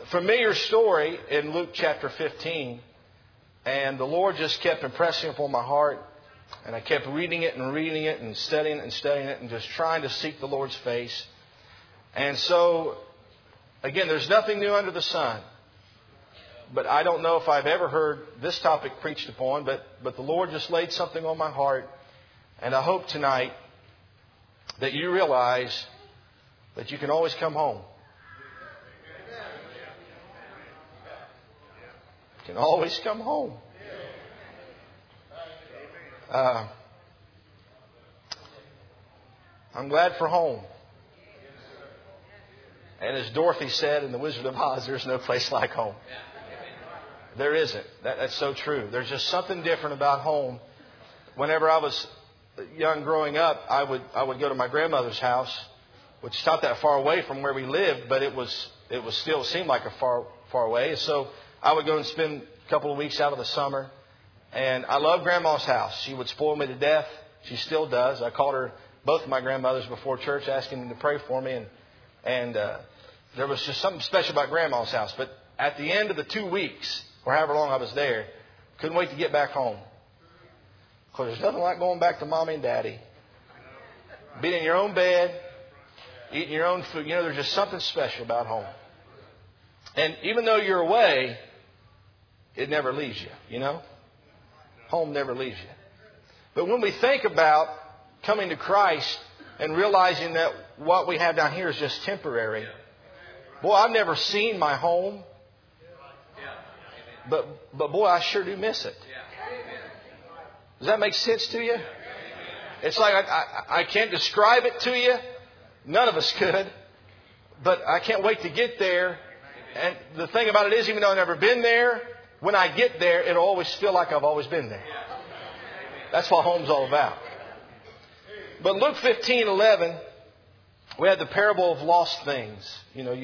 familiar story in Luke chapter 15. And the Lord just kept impressing upon my heart. And I kept reading it and studying it and just trying to seek the Lord's face. And so, again, there's nothing new under the sun. But I don't know if I've ever heard this topic preached upon, but the Lord just laid something on my heart. And I hope tonight that you realize that you can always come home. You can always come home. I'm glad for home. And as Dorothy said in The Wizard of Oz, there's no place like home. There isn't. That's so true. There's just something different about home. Whenever I was young growing up, I would go to my grandmother's house, which is not that far away from where we lived, but it still seemed like a far away. So I would go and spend a couple of weeks out of the summer. And I loved Grandma's house. She would spoil me to death. She still does. I called her both of my grandmothers before church asking them to pray for me. And there was just something special about Grandma's house. But at the end of the 2 weeks, or however long I was there, couldn't wait to get back home. Because there's nothing like going back to Mommy and Daddy. Being in your own bed, eating your own food. You know, there's just something special about home. And even though you're away, it never leaves you, you know. Home never leaves you. But when we think about coming to Christ and realizing that what we have down here is just temporary. Boy, I've never seen my home. But boy, I sure do miss it. Does that make sense to you? It's like I can't describe it to you. None of us could. But I can't wait to get there. And the thing about it is, even though I've never been there, when I get there, it'll always feel like I've always been there. That's what home's all about. But Luke 15:11, we had the parable of lost things. You know,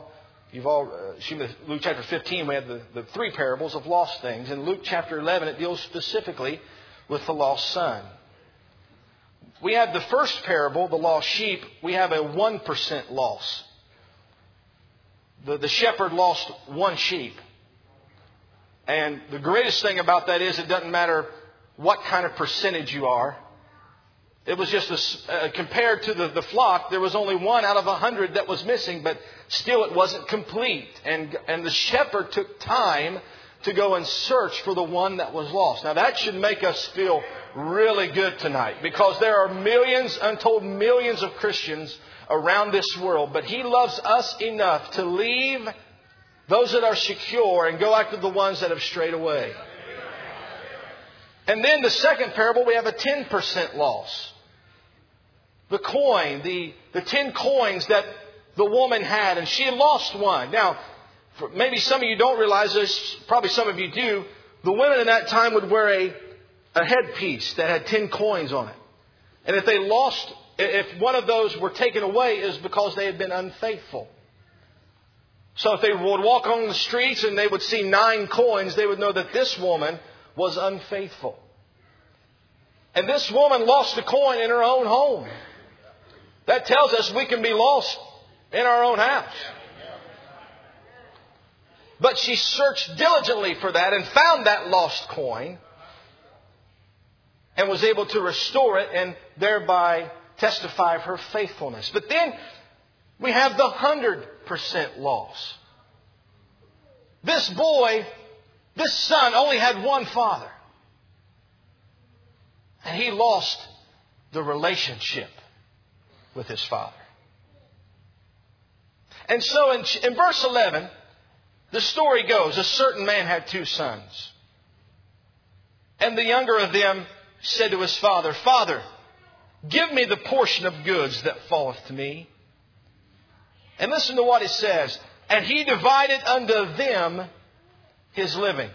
Luke chapter 15, we had the three parables of lost things. In Luke chapter 11, it deals specifically with the lost son. We have the first parable, the lost sheep. We have a 1% loss. The shepherd lost one sheep. And the greatest thing about that is it doesn't matter what kind of percentage you are. It was just compared to the flock, there was only 1 out of 100 that was missing, but still it wasn't complete. And the shepherd took time to go and search for the one that was lost. Now that should make us feel really good tonight, because there are millions, untold millions of Christians around this world, but He loves us enough to leave those that are secure and go after the ones that have strayed away. And then the second parable, we have a 10% loss. The coin, the 10 coins that the woman had, and she lost one. Now, maybe some of you don't realize this, probably some of you do. The women in that time would wear a headpiece that had 10 coins on it. And if one of those were taken away, it was because they had been unfaithful. So if they would walk on the streets and they would see 9 coins, they would know that this woman was unfaithful. And this woman lost a coin in her own home. That tells us we can be lost in our own house. But she searched diligently for that and found that lost coin and was able to restore it and thereby testify of her faithfulness. But then we have the 100% loss. This son only had one father. And he lost the relationship with his father. And so in verse 11, the story goes, a certain man had 2 sons. And the younger of them said to his father, Father, give me the portion of goods that falleth to me. And listen to what it says. And he divided unto them his living.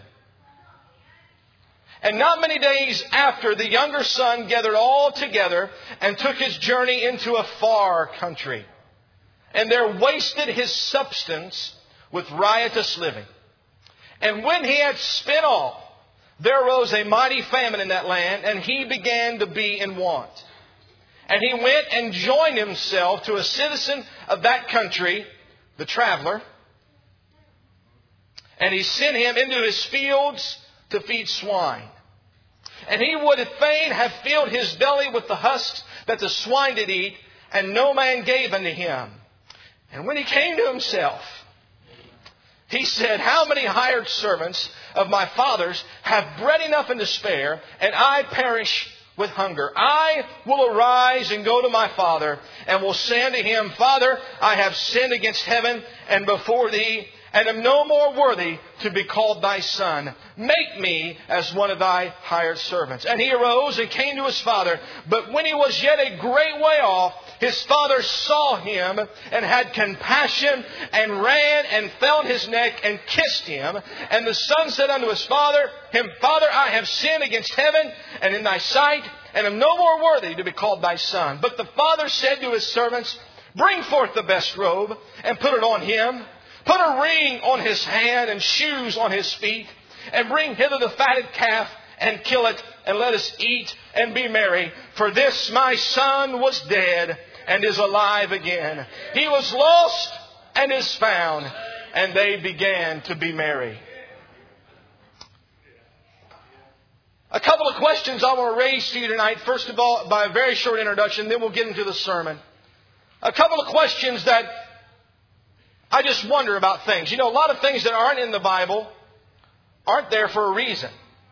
And not many days after, the younger son gathered all together and took his journey into a far country. And there wasted his substance with riotous living. And when he had spent all, there arose a mighty famine in that land, and he began to be in want. And he went and joined himself to a citizen of that country, the traveler, And he sent him into his fields to feed swine. And he would fain have filled his belly with the husks that the swine did eat, and no man gave unto him. And when he came to himself, he said, how many hired servants of my father's have bread enough and to spare, and I perish with hunger? I will arise and go to my father, and will say unto him, Father, I have sinned against heaven and before thee, and am no more worthy to be called thy son. Make me as one of thy hired servants. And he arose and came to his father. But when he was yet a great way off, his father saw him and had compassion, and ran and fell on his neck and kissed him. And the son said unto his father, Father, I have sinned against heaven and in thy sight, and am no more worthy to be called thy son. But the father said to his servants, Bring forth the best robe, and put it on him. Put a ring on his hand and shoes on his feet, and bring hither the fatted calf, and kill it, and let us eat and be merry. For this my son was dead, and is alive again. He was lost, and is found. And they began to be merry. A couple of questions I want to raise to you tonight. First of all, by a very short introduction, then we'll get into the sermon. A couple of questions that I just wonder about things. You know, a lot of things that aren't in the Bible aren't there for a reason.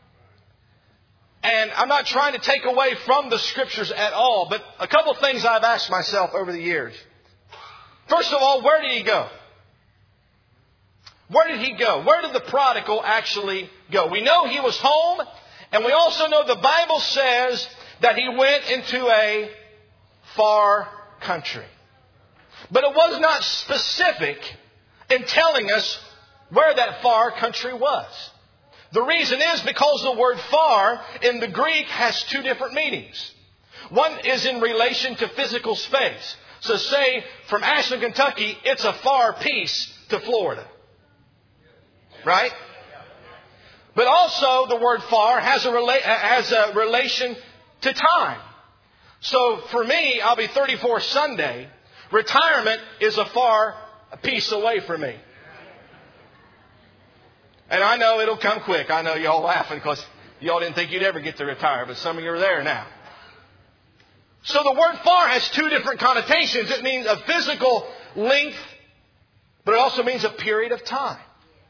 And I'm not trying to take away from the Scriptures at all, but a couple of things I've asked myself over the years. First of all, where did he go? Where did he go? Where did the prodigal actually go? We know he was home, and we also know the Bible says that he went into a far country. But it was not specific in telling us where that far country was. The reason is because the word far in the Greek has two different meanings. One is in relation to physical space. So say from Ashland, Kentucky, it's a far piece to Florida. Right? But also the word far has a relation to time. So for me, I'll be 34 Sunday. Retirement is a far piece away from me. And I know it'll come quick. I know y'all laughing because y'all didn't think you'd ever get to retire, but some of you are there now. So the word far has two different connotations. It means a physical length, but it also means a period of time.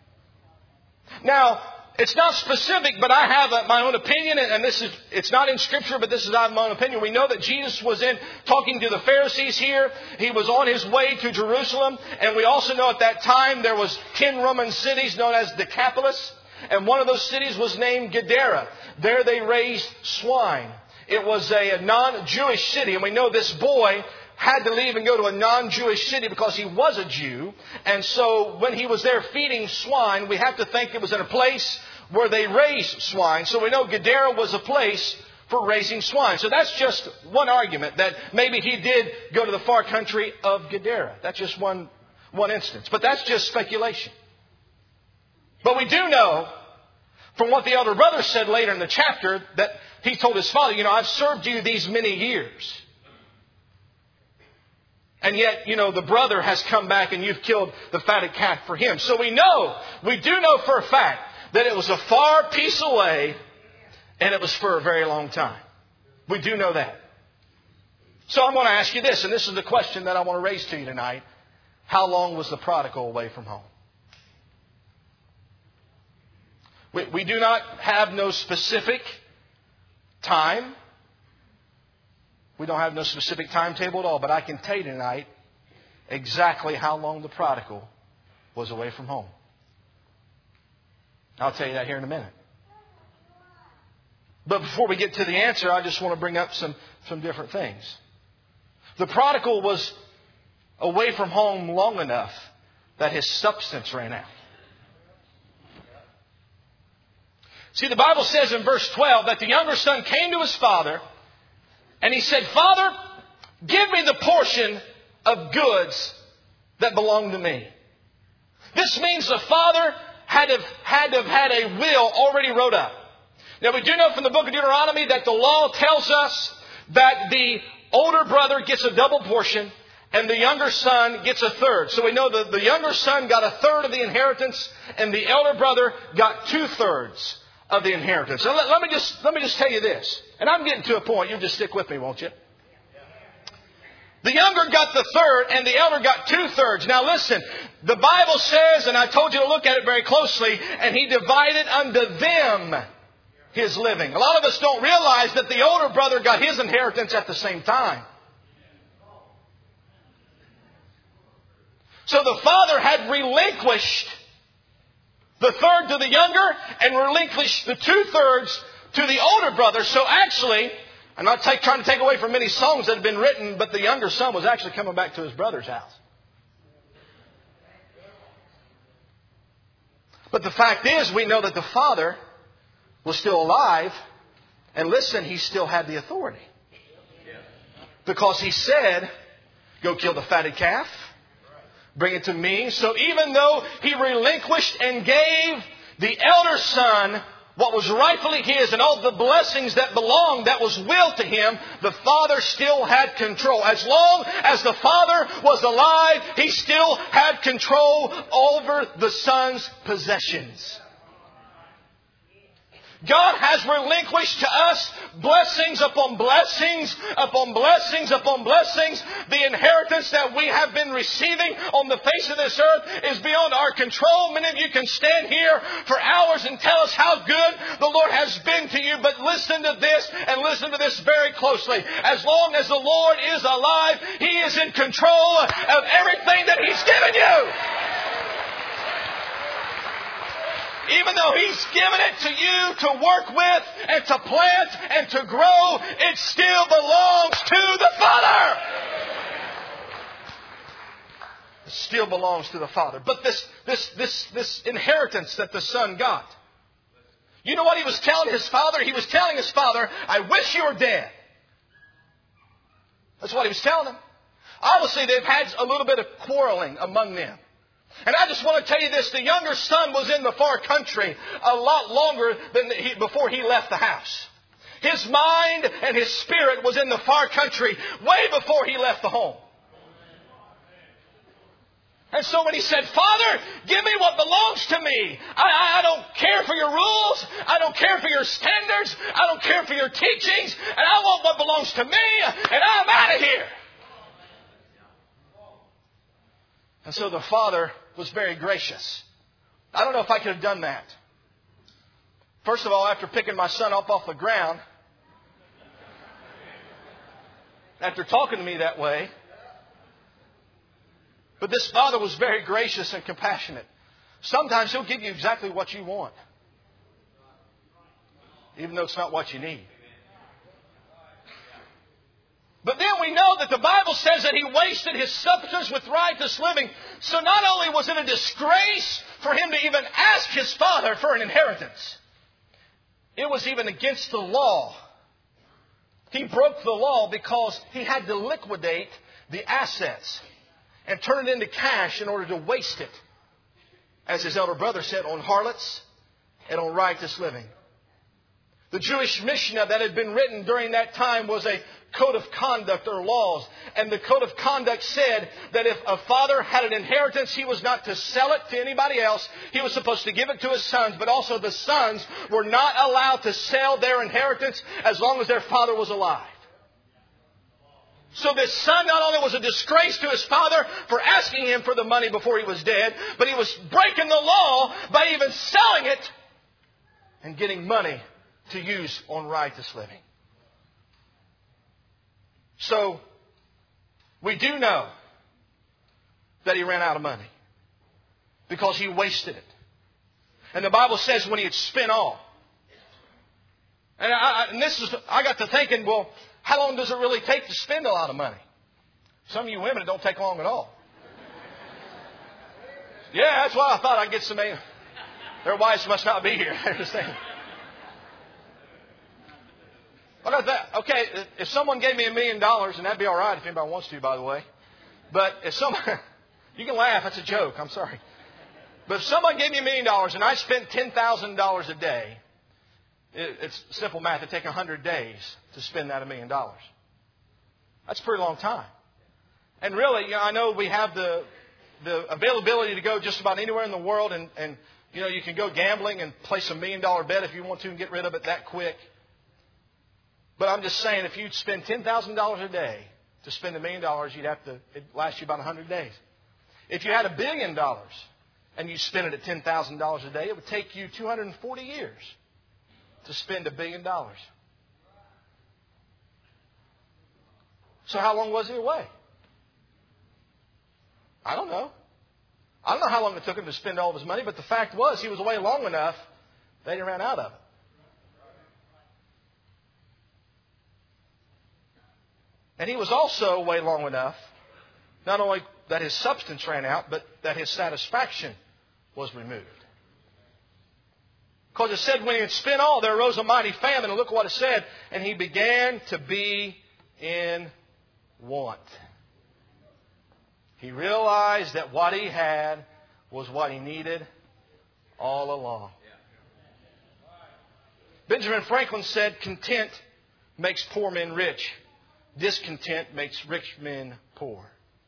Now, it's not specific, but I have my own opinion, and it's not in Scripture, but this is my own opinion. We know that Jesus was talking to the Pharisees here. He was on his way to Jerusalem, and we also know at that time there was 10 Roman cities known as Decapolis, and one of those cities was named Gadara. There they raised swine. It was a non-Jewish city, and we know this boy had to leave and go to a non-Jewish city because he was a Jew. And so when he was there feeding swine, we have to think it was in a place where they raised swine. So we know Gadara was a place for raising swine. So that's just one argument, that maybe he did go to the far country of Gadara. That's just one instance. But that's just speculation. But we do know from what the elder brother said later in the chapter that he told his father, I've served you these many years. And yet, the brother has come back and you've killed the fatted calf for him. So we do know for a fact that it was a far piece away and it was for a very long time. We do know that. So I'm going to ask you this, and this is the question that I want to raise to you tonight. How long was the prodigal away from home? We do not have no specific time. We don't have no specific timetable at all, but I can tell you tonight exactly how long the prodigal was away from home. I'll tell you that here in a minute. But before we get to the answer, I just want to bring up some different things. The prodigal was away from home long enough that his substance ran out. See, the Bible says in verse 12 that the younger son came to his father and he said, Father, give me the portion of goods that belong to me. This means the father had to have had a will already wrote up. Now we do know from the book of Deuteronomy that the law tells us that the older brother gets a double portion and the younger son gets a third. So we know that the younger son got a third of the inheritance, and the elder brother got 2/3 of the inheritance. So let me just tell you this, and I'm getting to a point. You just stick with me, won't you? The younger got the third, and the elder got 2/3. Now listen, the Bible says, and I told you to look at it very closely, and he divided unto them his living. A lot of us don't realize that the older brother got his inheritance at the same time. So the father had relinquished the third to the younger and relinquished the 2/3 to the older brother. So actually, I'm not trying to take away from many songs that have been written, but the younger son was actually coming back to his brother's house. But the fact is, we know that the father was still alive, and listen, he still had the authority. Because he said, go kill the fatted calf, bring it to me. So even though he relinquished and gave the elder son what was rightfully his and all the blessings that belonged, that was willed to him, the father still had control. As long as the father was alive, he still had control over the son's possessions. God has relinquished to us blessings upon blessings upon blessings upon blessings. The inheritance that we have been receiving on the face of this earth is beyond our control. Many of you can stand here for hours and tell us how good the Lord has been to you. But listen to this, and listen to this very closely. As long as the Lord is alive, He is in control of everything that He's given you. Even though He's given it to you to work with and to plant and to grow, it still belongs to the Father. It still belongs to the Father. But this inheritance that the Son got, you know what he was telling his father? He was telling his father, I wish you were dead. That's what he was telling him. Obviously, they've had a little bit of quarreling among them. And I just want to tell you this, the younger son was in the far country a lot longer than before he left the house. His mind and his spirit was in the far country way before he left the home. And so when he said, Father, give me what belongs to me. I don't care for your rules. I don't care for your standards. I don't care for your teachings. And I want what belongs to me. And I'm out of here. And so the father was very gracious. I don't know if I could have done that. First of all, after picking my son up off the ground, after talking to me that way, but this father was very gracious and compassionate. Sometimes He'll give you exactly what you want, even though it's not what you need. But then we know that the Bible says that he wasted his substance with riotous living. So not only was it a disgrace for him to even ask his father for an inheritance, it was even against the law. He broke the law because he had to liquidate the assets and turn it into cash in order to waste it, as his elder brother said, on harlots and on riotous living. The Jewish Mishnah that had been written during that time was a code of conduct or laws. And the code of conduct said that if a father had an inheritance, he was not to sell it to anybody else. He was supposed to give it to his sons. But also the sons were not allowed to sell their inheritance as long as their father was alive. So this son not only was a disgrace to his father for asking him for the money before he was dead, but he was breaking the law by even selling it and getting money to use on riotous living. So, we do know that he ran out of money because he wasted it. And the Bible says when he had spent all. And I got to thinking, well, how long does it really take to spend a lot of money? Some of you women, it don't take long at all. Yeah, that's why I thought I'd get some. Their wives must not be here. They're just saying. What about that? Okay, if someone gave me $1 million, and that'd be all right if anybody wants to, by the way. But if someone, you can laugh, that's a joke, I'm sorry. But if someone gave me $1 million and I spent $10,000 a day, it's simple math. It'd take 100 days to spend that $1 million. That's a pretty long time. And really, I know we have the availability to go just about anywhere in the world, and you can go gambling and place a $1 million bet if you want to and get rid of it that quick. But I'm just saying, if you'd spend $10,000 a day to spend $1 million, it'd last you about 100 days. If you had $1 billion and you spent it at $10,000 a day, it would take you 240 years to spend $1 billion. So how long was he away? I don't know. I don't know how long it took him to spend all of his money, but the fact was he was away long enough that he ran out of it. And he was also away long enough, not only that his substance ran out, but that his satisfaction was removed. Because it said when he had spent all, there arose a mighty famine. And look what it said. And he began to be in want. He realized that what he had was what he needed all along. Benjamin Franklin said, content makes poor men rich. Discontent makes rich men poor.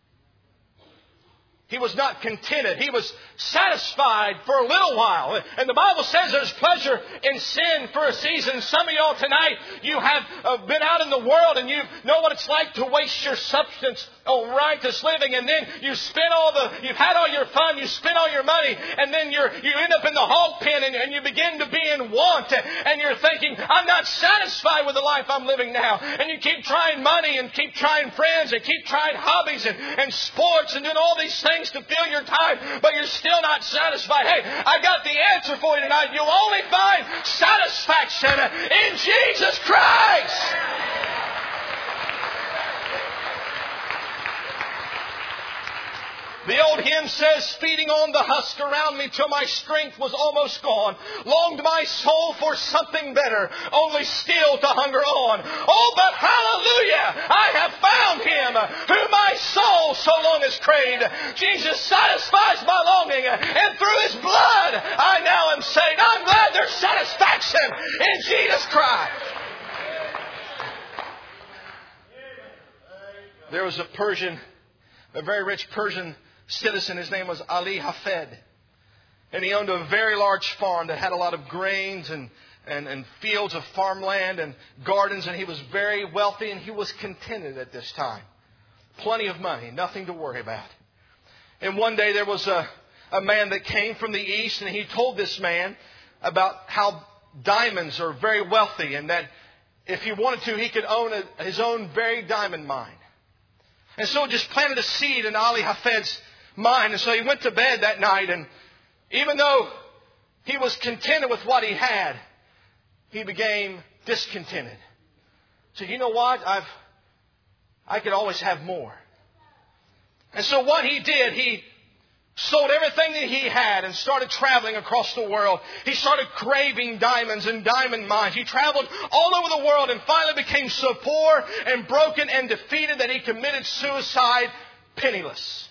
He was not contented. He was satisfied for a little while. And the Bible says there's pleasure in sin for a season. Some of y'all tonight, you have been out in the world and you know what it's like to waste your substance on riotous living. And then you've had all your fun, you spent all your money, and then you end up in the hog pen and you begin to be in want. And you're thinking, I'm not satisfied with the life I'm living now. And you keep trying money and keep trying friends and keep trying hobbies and sports and doing all these things to fill your time, but you're still not satisfied. Hey, I got the answer for you tonight. You'll only find satisfaction in Jesus Christ. The old hymn says, feeding on the husk around me till my strength was almost gone, longed my soul for something better, only still to hunger on. Oh, but hallelujah, I have found Him whom my soul so long has craved. Jesus satisfies my longing, and through His blood I now am saved. I'm glad there's satisfaction in Jesus Christ. There was a very rich Persian citizen. His name was Ali Hafed. And he owned a very large farm that had a lot of grains and fields of farmland and gardens. And he was very wealthy and he was contented at this time. Plenty of money, nothing to worry about. And one day there was a man that came from the east, and he told this man about how diamonds are very wealthy and that if he wanted to, he could own his own very diamond mine. And so it just planted a seed in Ali Hafed's mind. And so he went to bed that night, and even though he was contented with what he had, he became discontented. So you know what? I could always have more. And so what he did, he sold everything that he had and started traveling across the world. He started craving diamonds and diamond mines. He traveled all over the world and finally became so poor and broken and defeated that he committed suicide penniless.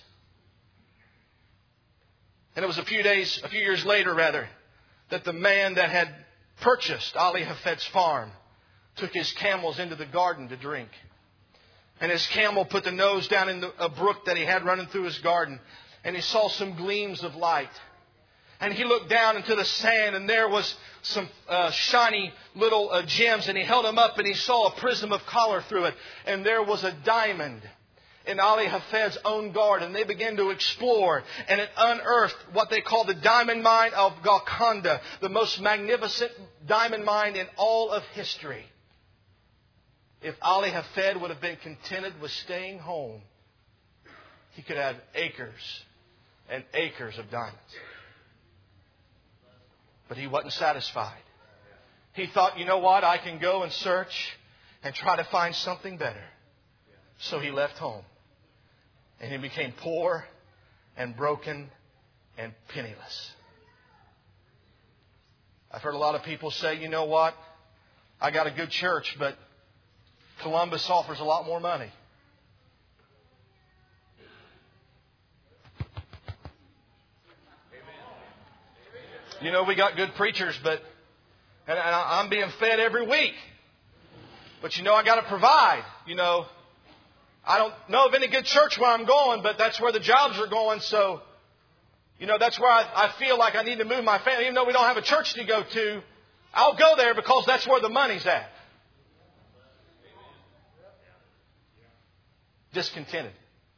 And it was a few years later, that the man that had purchased Ali Hafed's farm took his camels into the garden to drink. And his camel put the nose down in a brook that he had running through his garden. And he saw some gleams of light. And he looked down into the sand, and there was some shiny little gems. And he held them up, and he saw a prism of color through it. And there was a diamond in Ali Hafed's own garden. They began to explore, and it unearthed what they call the diamond mine of Golconda, the most magnificent diamond mine in all of history. If Ali Hafed would have been contented with staying home, he could have acres and acres of diamonds. But he wasn't satisfied. He thought, you know what? I can go and search and try to find something better. So he left home. And he became poor and broken and penniless. I've heard a lot of people say, you know what? I got a good church, but Columbus offers a lot more money. You know, we got good preachers, and I'm being fed every week. But you know, I got to provide. You know, I don't know of any good church where I'm going, but that's where the jobs are going. So, that's where I feel like I need to move my family. Even though we don't have a church to go to, I'll go there because that's where the money's at. Discontented.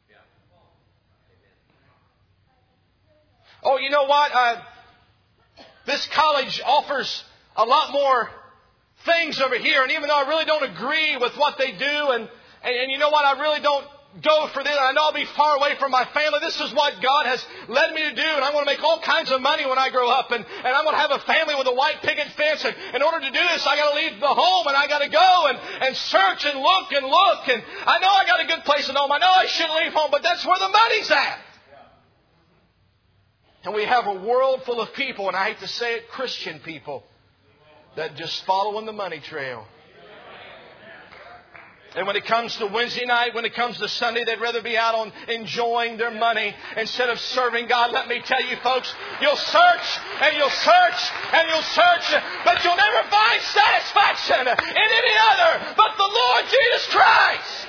Oh, you know what? This college offers a lot more things over here. And even though I really don't agree with what they do, and you know what? I really don't go for this. I know I'll be far away from my family. This is what God has led me to do. And I want to make all kinds of money when I grow up. And I want to have a family with a white picket fence. And in order to do this, I got to leave the home. And I got to go and search and look. And I know I got a good place at home. I know I shouldn't leave home. But that's where the money's at. And we have a world full of people, and I hate to say it, Christian people, that just follow in the money trail. And when it comes to Wednesday night, when it comes to Sunday, they'd rather be out on enjoying their money instead of serving God. Let me tell you, folks, you'll search and you'll search and you'll search, but you'll never find satisfaction in any other but the Lord Jesus Christ.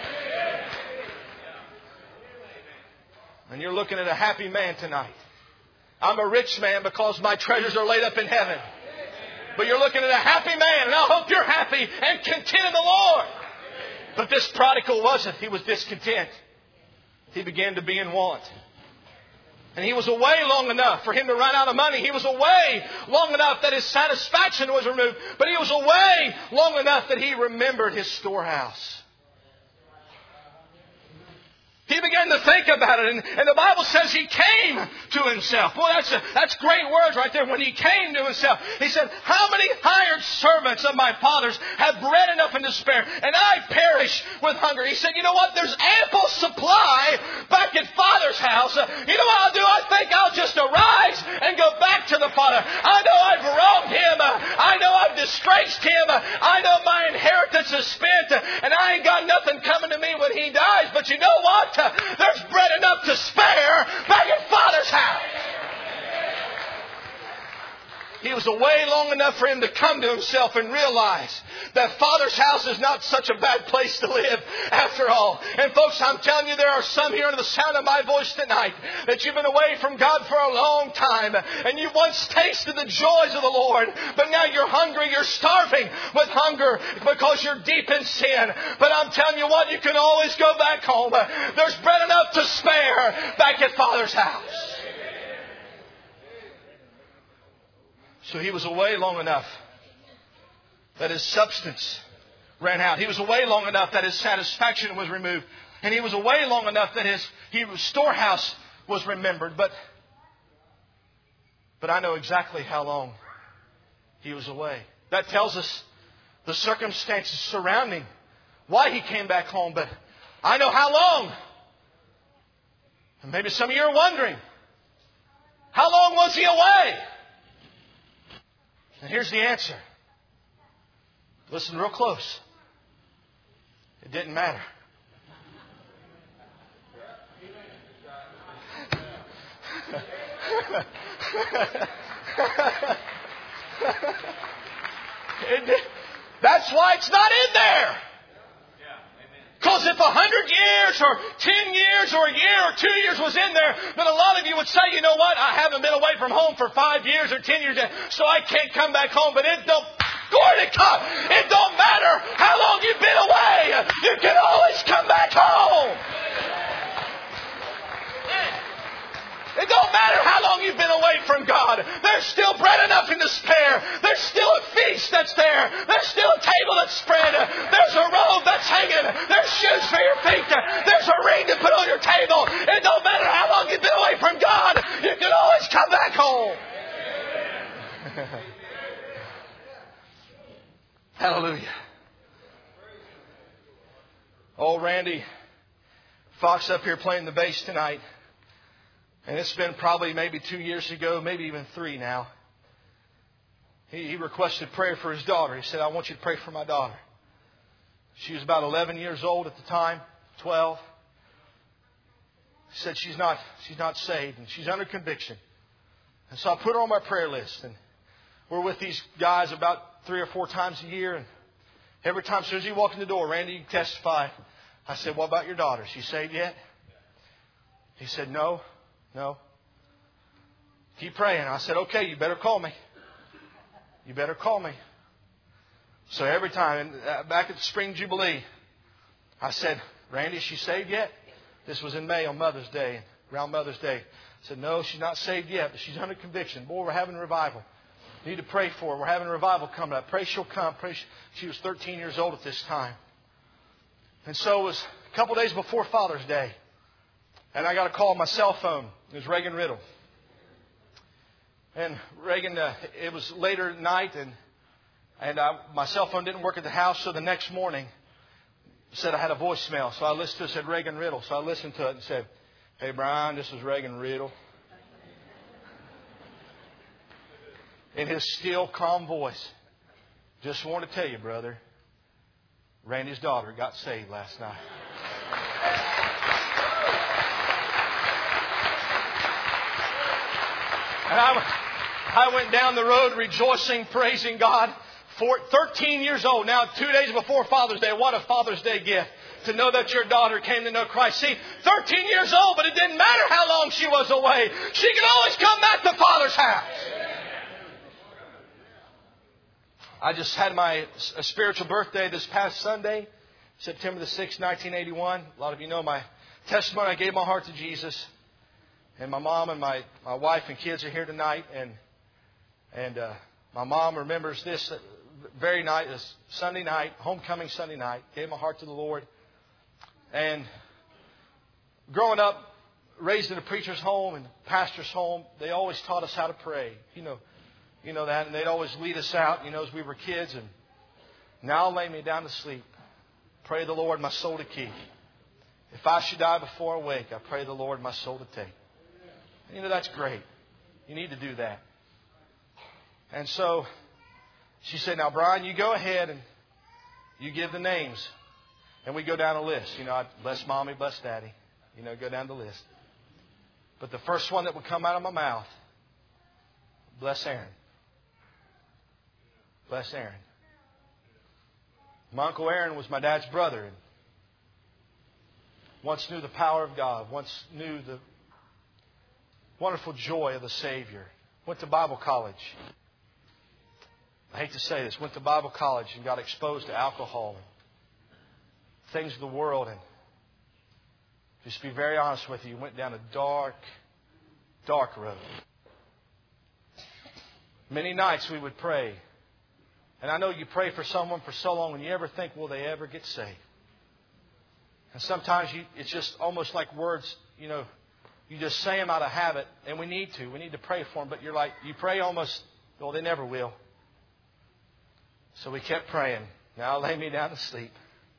And you're looking at a happy man tonight. I'm a rich man because my treasures are laid up in heaven. But you're looking at a happy man, and I hope you're happy and content in the Lord. But this prodigal wasn't. He was discontent. He began to be in want. And he was away long enough for him to run out of money. He was away long enough that his satisfaction was removed. But he was away long enough that he remembered his storehouse. He began to think about it, and the Bible says he came to himself. Boy, that's great words right there. When he came to himself, he said, how many hired servants of my father's have bread enough and to spare, and I perish with hunger? He said, you know what? There's ample supply back at Father's house. You know what I'll do? I think I'll just arise and go back to the Father. I know I've wronged him. I know I've disgraced him. I know my inheritance is spent, and I ain't got nothing coming to me when he dies. But you know what? There's bread enough to spare back at Father's house. He was away long enough for him to come to himself and realize that Father's house is not such a bad place to live after all. And folks, I'm telling you, there are some here under the sound of my voice tonight that you've been away from God for a long time. And you once tasted the joys of the Lord, but now you're hungry, you're starving with hunger because you're deep in sin. But I'm telling you what, you can always go back home. There's bread enough to spare back at Father's house. So he was away long enough that his substance ran out. He was away long enough that his satisfaction was removed. And he was away long enough that his storehouse was remembered. But I know exactly how long he was away. That tells us the circumstances surrounding why he came back home. But I know how long. And maybe some of you are wondering, how long was he away? And here's the answer. Listen real close. It didn't matter. That's why it's not in there. Because if 100 years or 10 years or a year or 2 years was in there, then a lot of you would say, you know what, I haven't been away from home for 5 years or 10 years, so I can't come back home. But it don't, glory to God, it don't matter how long you've been away. You can always come back home. It don't matter how long you've been away from God. There's still bread enough and to spare. There's still a feast that's there. There's still a table that's spread. There's a robe that's hanging. There's shoes for your feet. There's a ring to put on your table. It don't matter how long you've been away from God. You can always come back home. Hallelujah. Oh, Randy Fox up here playing the bass tonight. And it's been probably maybe 2 years ago, maybe even 3 now. He requested prayer for his daughter. He said, I want you to pray for my daughter. She was about 11 years old at the time, 12. He said she's not saved and she's under conviction. And so I put her on my prayer list. And we're with these guys about 3 or 4 times a year. And every time, as soon as you walk in the door, Randy, you can testify, I said, what about your daughter? She saved yet? He said, no. Keep praying. I said, okay, you better call me. You better call me. So every time, back at the Spring Jubilee, I said, Randy, is she saved yet? This was in May on Mother's Day, around Mother's Day. I said, no, she's not saved yet, but she's under conviction. Boy, we're having revival. You need to pray for her. We're having revival coming up. Pray she'll come. She was 13 years old at this time. And so it was a couple days before Father's Day. And I got a call on my cell phone. It was Reagan Riddle. And Reagan, it was later at night, and my cell phone didn't work at the house, so the next morning it said I had a voicemail. So I listened to it. It said Reagan Riddle. So I listened to it and said, hey, Brian, this is Reagan Riddle. In his still, calm voice, just want to tell you, brother, Randy's daughter got saved last night. And I went down the road rejoicing, praising God. 13 years old now, 2 days before Father's Day. What a Father's Day gift to know that your daughter came to know Christ. See, 13 years old, but it didn't matter how long she was away. She could always come back to Father's house. I just had my spiritual birthday this past Sunday, September the 6th, 1981. A lot of you know my testimony. I gave my heart to Jesus. And my mom and my wife and kids are here tonight. And my mom remembers this very night, this Sunday night, homecoming Sunday night. Gave my heart to the Lord. And growing up, raised in a preacher's home and pastor's home, they always taught us how to pray. You know that. And they'd always lead us out, as we were kids. And now I'll lay me down to sleep. Pray the Lord my soul to keep. If I should die before I wake, I pray the Lord my soul to take. That's great. You need to do that. And so she said, now, Brian, you go ahead and you give the names. And we go down a list. I'd bless Mommy, bless Daddy. Go down the list. But the first one that would come out of my mouth, bless Aaron. Bless Aaron. My Uncle Aaron was my dad's brother. And once knew the power of God. Once knew the wonderful joy of the Savior. Went to Bible college. I hate to say this. Went to Bible college and got exposed to alcohol and things of the world. And just to be very honest with you, went down a dark, dark road. Many nights we would pray. And I know you pray for someone for so long and you ever think, will they ever get saved? And sometimes it's just almost like words, you just say them out of habit, and we need to. We need to pray for them. But you pray almost, well, they never will. So we kept praying. Now lay me down to sleep.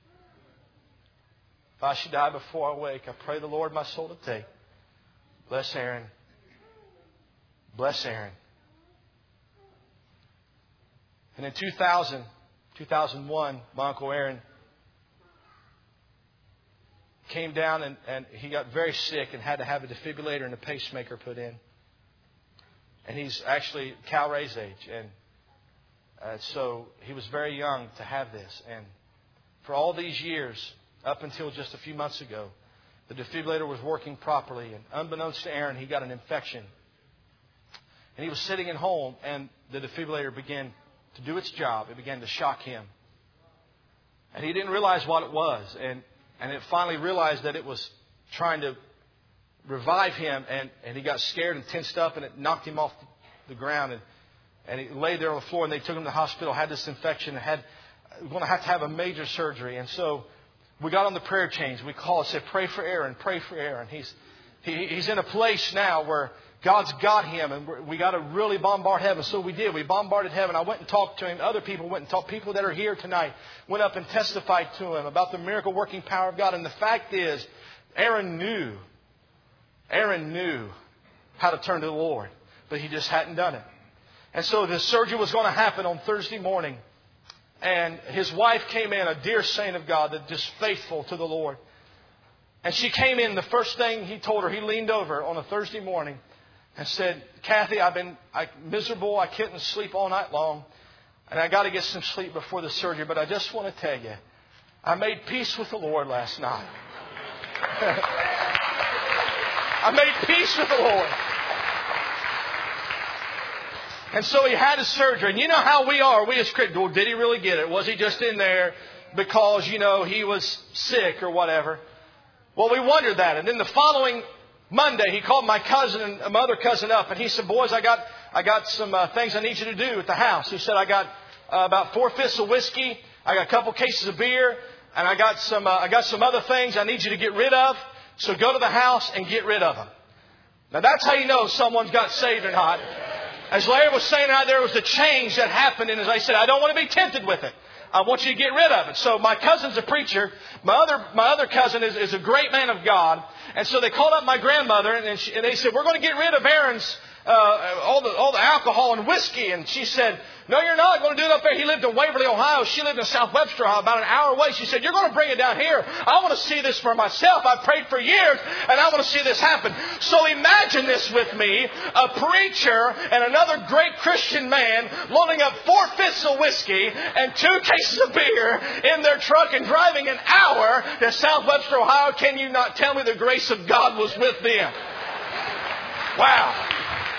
If I should die before I wake, I pray the Lord my soul to take. Bless Aaron. Bless Aaron. And in 2001, my Uncle Aaron came down and he got very sick and had to have a defibrillator and a pacemaker put in. And he's actually Cal Ray's age. And so he was very young to have this. And for all these years, up until just a few months ago, the defibrillator was working properly. And unbeknownst to Aaron, he got an infection. And he was sitting at home and the defibrillator began to do its job. It began to shock him. And he didn't realize what it was. And it finally realized that it was trying to revive him. And he got scared and tensed up and it knocked him off the ground. And he lay there on the floor and they took him to the hospital, had this infection, and going to have a major surgery. And so we got on the prayer chains. We called, said, pray for Aaron, pray for Aaron. He's in a place now where God's got him, and we got to really bombard heaven. So we did. We bombarded heaven. I went and talked to him. Other people went and talked. People that are here tonight went up and testified to him about the miracle working power of God. And the fact is, Aaron knew how to turn to the Lord, but he just hadn't done it. And so the surgery was going to happen on Thursday morning. And his wife came in, a dear saint of God, that just faithful to the Lord. And she came in, the first thing he told her, he leaned over on a Thursday morning and said, Kathy, I'm miserable. I couldn't sleep all night long. And I got to get some sleep before the surgery. But I just want to tell you, I made peace with the Lord last night. I made peace with the Lord. And so he had his surgery. And you know how we are. We as Christians, well, did he really get it? Was he just in there because, he was sick or whatever? Well, we wondered that. And then the following Monday, he called my cousin and my other cousin up. And he said, boys, I got some things I need you to do at the house. He said, I got about 4/5 of whiskey. I got a couple cases of beer. And I got some other things I need you to get rid of. So go to the house and get rid of them. Now that's how you know someone's got saved or not. As Larry was saying out there was a change that happened. And as I said, I don't want to be tempted with it. I want you to get rid of it. So my cousin's a preacher. My other cousin is a great man of God. And so they called up my grandmother and they said, we're going to get rid of Aaron's all the alcohol and whiskey. And she said, no, you're not going to do it up there. He lived in Waverly, Ohio. She lived in South Webster, Ohio, about an hour away. She said, you're going to bring it down here. I want to see this for myself. I've prayed for years, and I want to see this happen. So imagine this with me, a preacher and another great Christian man loading up 4/5 of whiskey and 2 cases of beer in their truck and driving an hour to South Webster, Ohio. Can you not tell me the grace of God was with them? Wow.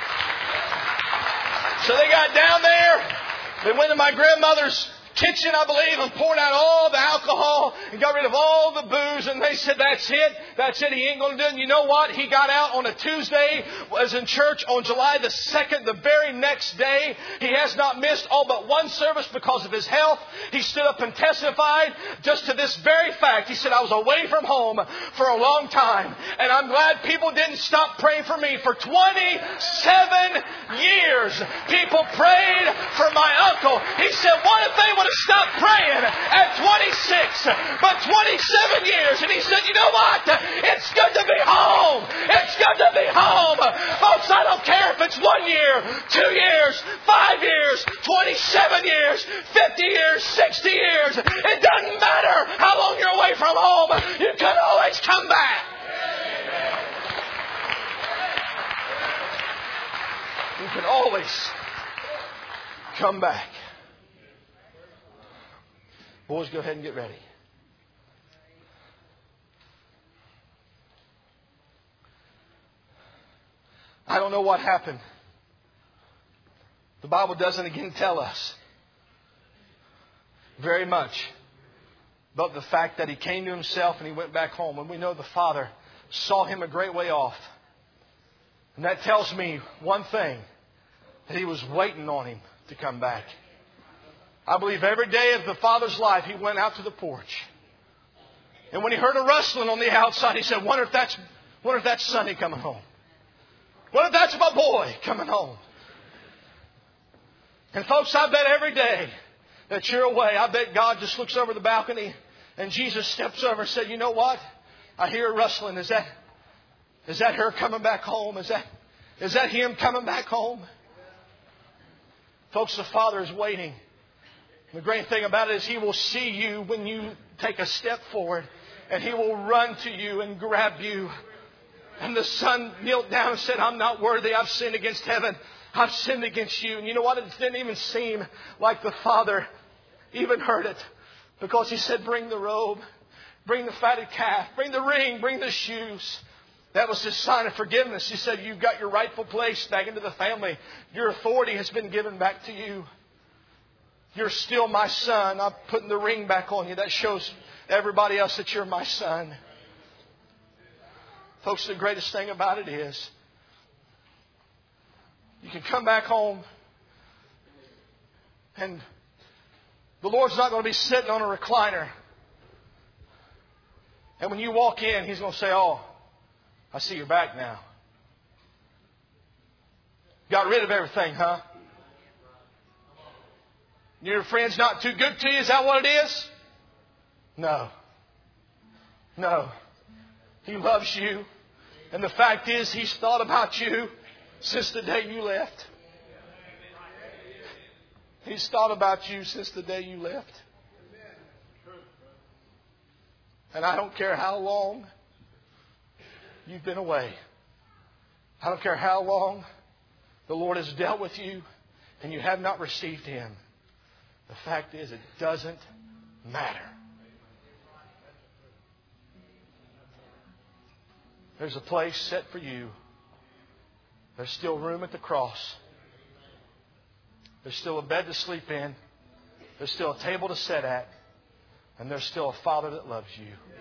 So they got down there. They went to my grandmother's kitchen, I believe, and poured out all the alcohol and got rid of all the booze. And they said, that's it. That's it. He ain't going to do it. And you know what? He got out on a Tuesday, was in church on July the 2nd, the very next day. He has not missed all but one service because of his health. He stood up and testified just to this very fact. He said, I was away from home for a long time. And I'm glad people didn't stop praying for me. For 27 years, people prayed for my uncle. He said, what if they would have stopped praying at 26, but 27 years? And he said, you know what? It's good to be home. It's good to be home. Folks, I don't care if it's 1 year, 2 years, 5 years, 27 years, 50 years, 60 years. It doesn't matter how long you're away from home. You can always come back. You can always come back. Boys, go ahead and get ready. I don't know what happened. The Bible doesn't again tell us very much about the fact that he came to himself and he went back home. And we know the Father saw him a great way off. And that tells me one thing, that he was waiting on him to come back. I believe every day of the Father's life, he went out to the porch. And when he heard a rustling on the outside, he said, wonder if that's Sonny coming home. Wonder if that's my boy coming home. And folks, I bet every day that you're away, I bet God just looks over the balcony and Jesus steps over and said, you know what? I hear a rustling. Is that her coming back home? Is that him coming back home? Folks, the Father is waiting. The great thing about it is He will see you when you take a step forward. And He will run to you and grab you. And the Son knelt down and said, I'm not worthy. I've sinned against heaven. I've sinned against you. And you know what? It didn't even seem like the Father even heard it. Because He said, bring the robe. Bring the fatted calf. Bring the ring. Bring the shoes. That was His sign of forgiveness. He said, you've got your rightful place back into the family. Your authority has been given back to you. You're still my son. I'm putting the ring back on you. That shows everybody else that you're my son. Folks, the greatest thing about it is you can come back home and the Lord's not going to be sitting on a recliner. And when you walk in, He's going to say, oh, I see you're back now. Got rid of everything, huh? Your friend's not too good to you? Is that what it is? No. No. He loves you. And the fact is, He's thought about you since the day you left. He's thought about you since the day you left. And I don't care how long you've been away. I don't care how long the Lord has dealt with you and you have not received Him. The fact is, it doesn't matter. There's a place set for you. There's still room at the cross. There's still a bed to sleep in. There's still a table to sit at. And there's still a Father that loves you.